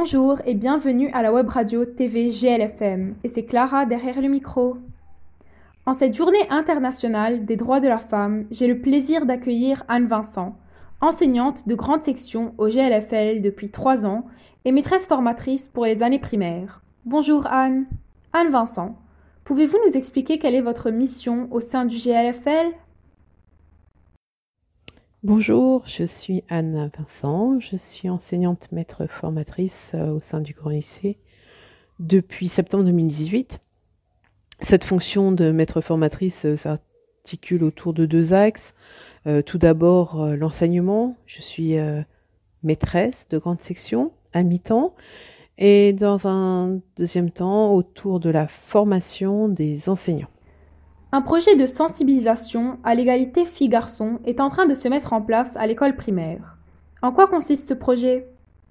Bonjour et bienvenue à la web radio TV GLFM, et c'est Clara derrière le micro. En cette journée internationale des droits de la femme, j'ai le plaisir d'accueillir Anne Vincent, enseignante de grande section au GLFL depuis 3 ans et maîtresse formatrice pour les années primaires. Bonjour Anne. Anne Vincent, pouvez-vous nous expliquer quelle est votre mission au sein du GLFL ? Bonjour, je suis Anne Vincent, je suis enseignante maître formatrice au sein du Grand Lycée depuis septembre 2018. Cette fonction de maître formatrice s'articule autour de 2 axes. Tout d'abord l'enseignement, je suis maîtresse de grande section à mi-temps, et dans un deuxième temps autour de la formation des enseignants. Un projet de sensibilisation à l'égalité filles-garçons est en train de se mettre en place à l'école primaire. En quoi consiste ce projet ?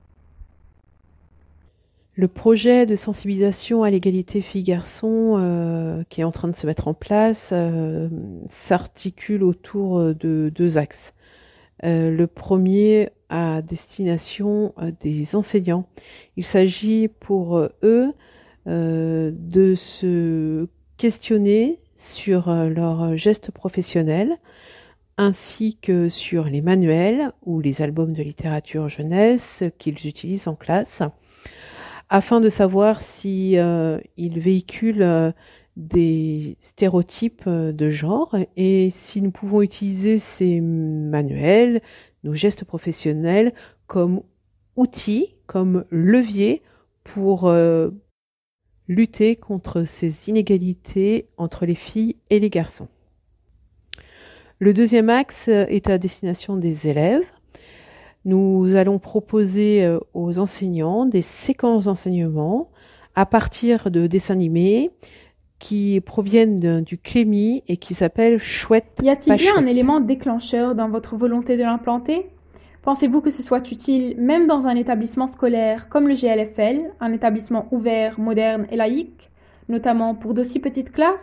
Le projet de sensibilisation à l'égalité filles-garçons qui est en train de se mettre en place s'articule autour de 2 axes. Le premier à destination des enseignants. Il s'agit pour eux de se questionner sur leurs gestes professionnels, ainsi que sur les manuels ou les albums de littérature jeunesse qu'ils utilisent en classe, afin de savoir si ils véhiculent des stéréotypes de genre, et si nous pouvons utiliser ces manuels, nos gestes professionnels, comme outils, comme levier pour lutter contre ces inégalités entre les filles et les garçons. Le deuxième axe est à destination des élèves. Nous allons proposer aux enseignants des séquences d'enseignement à partir de dessins animés qui proviennent du Clémy et qui s'appellent Chouette. Y a-t-il bien un élément déclencheur dans votre volonté de l'implanter ? Pensez-vous que ce soit utile même dans un établissement scolaire comme le GLFL, un établissement ouvert, moderne et laïque, notamment pour d'aussi petites classes ?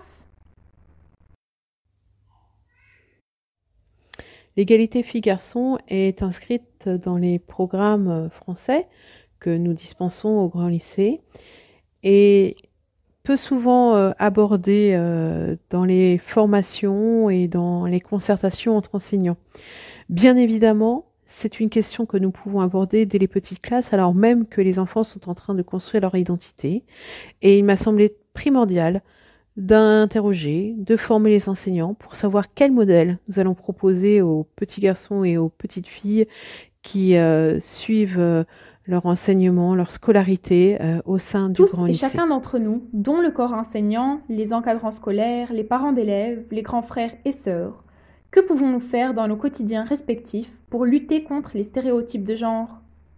L'égalité filles-garçons est inscrite dans les programmes français que nous dispensons au Grand Lycée et peu souvent abordée dans les formations et dans les concertations entre enseignants. Bien évidemment, c'est une question que nous pouvons aborder dès les petites classes, alors même que les enfants sont en train de construire leur identité. Et il m'a semblé primordial d'interroger, de former les enseignants pour savoir quel modèle nous allons proposer aux petits garçons et aux petites filles qui suivent leur enseignement, leur scolarité au sein du Grand Lycée. Tous et chacun d'entre nous, dont le corps enseignant, les encadrants scolaires, les parents d'élèves, les grands frères et sœurs, que pouvons-nous faire dans nos quotidiens respectifs pour lutter contre les stéréotypes de genre ?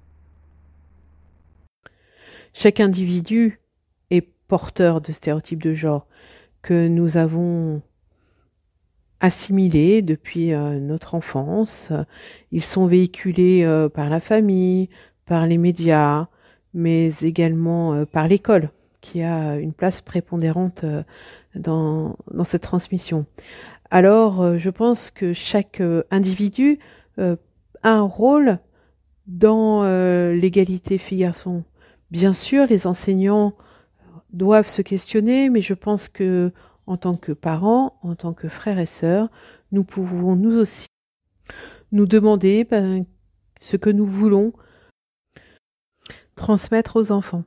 Chaque individu est porteur de stéréotypes de genre que nous avons assimilés depuis notre enfance. Ils sont véhiculés par la famille, par les médias, mais également par l'école, qui a une place prépondérante dans cette transmission. Alors, je pense que chaque individu a un rôle dans l'égalité filles-garçons. Bien sûr, les enseignants doivent se questionner, mais je pense que, en tant que parents, en tant que frères et sœurs, nous pouvons nous aussi nous demander ce que nous voulons transmettre aux enfants.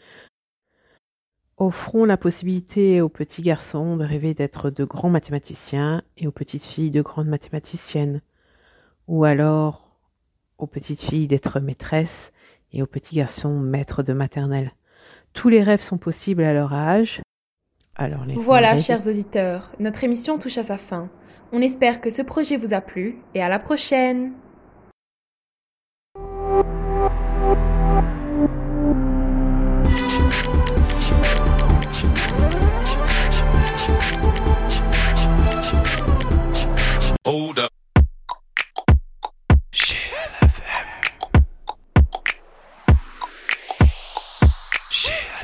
Offrons la possibilité aux petits garçons de rêver d'être de grands mathématiciens et aux petites filles de grandes mathématiciennes. Ou alors aux petites filles d'être maîtresses et aux petits garçons maîtres de maternelle. Tous les rêves sont possibles à leur âge. Alors voilà, chers auditeurs, notre émission touche à sa fin. On espère que ce projet vous a plu et à la prochaine. Hold up. GLFM.